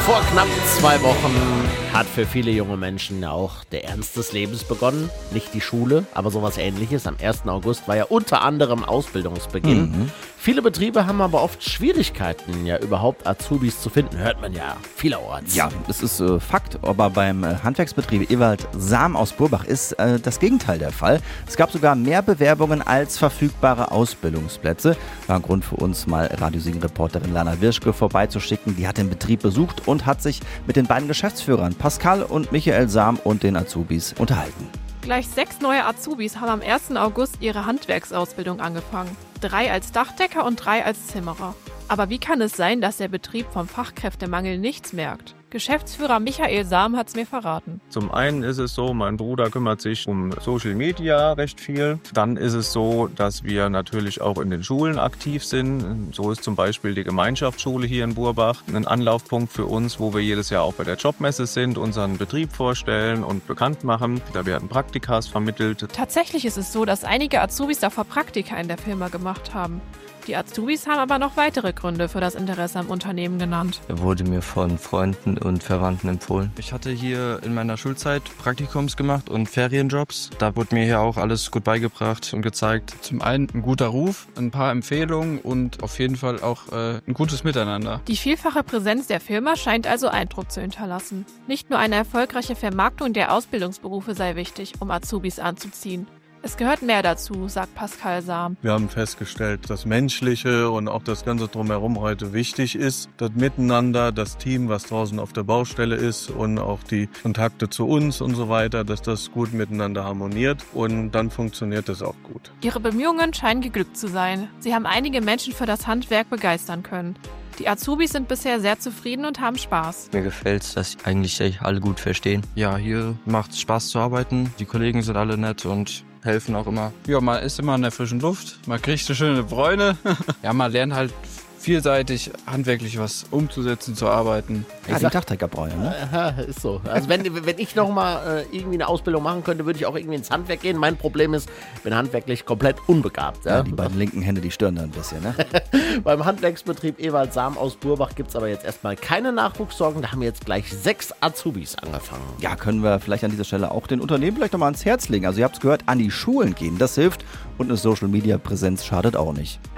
Vor knapp 2 Wochen hat für viele junge Menschen ja auch der Ernst des Lebens begonnen. Nicht die Schule, aber sowas Ähnliches. Am 1. August war ja unter anderem Ausbildungsbeginn. Viele Betriebe haben aber oft Schwierigkeiten, ja überhaupt Azubis zu finden. Hört man ja vielerorts. Ja, das ist Fakt. Aber beim Handwerksbetrieb Ewald Sam aus Burbach ist das Gegenteil der Fall. Es gab sogar mehr Bewerbungen als verfügbare Ausbildungsplätze. War ein Grund für uns, mal Radio Siegen-Reporterin Lana Wirschke vorbeizuschicken. Die hat den Betrieb besucht und hat sich mit den beiden Geschäftsführern Pascal und Michael Sam und den Azubis unterhalten. Gleich 6 neue Azubis haben am 1. August ihre Handwerksausbildung angefangen. 3 als Dachdecker und 3 als Zimmerer. Aber wie kann es sein, dass der Betrieb vom Fachkräftemangel nichts merkt? Geschäftsführer Michael Sam hat es mir verraten. Zum einen ist es so, mein Bruder kümmert sich um Social Media recht viel. Dann ist es so, dass wir natürlich auch in den Schulen aktiv sind. So ist zum Beispiel die Gemeinschaftsschule hier in Burbach ein Anlaufpunkt für uns, wo wir jedes Jahr auch bei der Jobmesse sind, unseren Betrieb vorstellen und bekannt machen. Da werden Praktikas vermittelt. Tatsächlich ist es so, dass einige Azubis davor Praktika in der Firma gemacht haben. Die Azubis haben aber noch weitere Gründe für das Interesse am Unternehmen genannt. Er wurde mir von Freunden und Verwandten empfohlen. Ich hatte hier in meiner Schulzeit Praktikums gemacht und Ferienjobs. Da wurde mir hier auch alles gut beigebracht und gezeigt. Zum einen ein guter Ruf, ein paar Empfehlungen und auf jeden Fall auch ein gutes Miteinander. Die vielfache Präsenz der Firma scheint also Eindruck zu hinterlassen. Nicht nur eine erfolgreiche Vermarktung der Ausbildungsberufe sei wichtig, um Azubis anzuziehen. Es gehört mehr dazu, sagt Pascal Sam. Wir haben festgestellt, das Menschliche und auch das Ganze drumherum heute wichtig ist. Das Miteinander, das Team, was draußen auf der Baustelle ist und auch die Kontakte zu uns und so weiter, dass das gut miteinander harmoniert und dann funktioniert das auch gut. Ihre Bemühungen scheinen geglückt zu sein. Sie haben einige Menschen für das Handwerk begeistern können. Die Azubis sind bisher sehr zufrieden und haben Spaß. Mir gefällt es, dass eigentlich alle gut verstehen. Ja, hier macht es Spaß zu arbeiten. Die Kollegen sind alle nett und helfen auch immer. Ja, man ist immer in der frischen Luft, man kriegt so schöne Bräune. Ja, man lernt halt vielseitig handwerklich was umzusetzen, zu arbeiten. Ja, die Dachdeckerbräune, ne? Ja, ist so. Also wenn ich nochmal irgendwie eine Ausbildung machen könnte, würde ich auch irgendwie ins Handwerk gehen. Mein Problem ist, ich bin handwerklich komplett unbegabt. Ja, die beiden linken Hände, die stören da ein bisschen, ne? Beim Handwerksbetrieb Ewald Sam aus Burbach gibt es aber jetzt erstmal keine Nachwuchssorgen. Da haben wir jetzt gleich 6 Azubis angefangen. Ja, können wir vielleicht an dieser Stelle auch den Unternehmen vielleicht nochmal ans Herz legen. Also ihr habt es gehört, an die Schulen gehen, das hilft und eine Social-Media-Präsenz schadet auch nicht.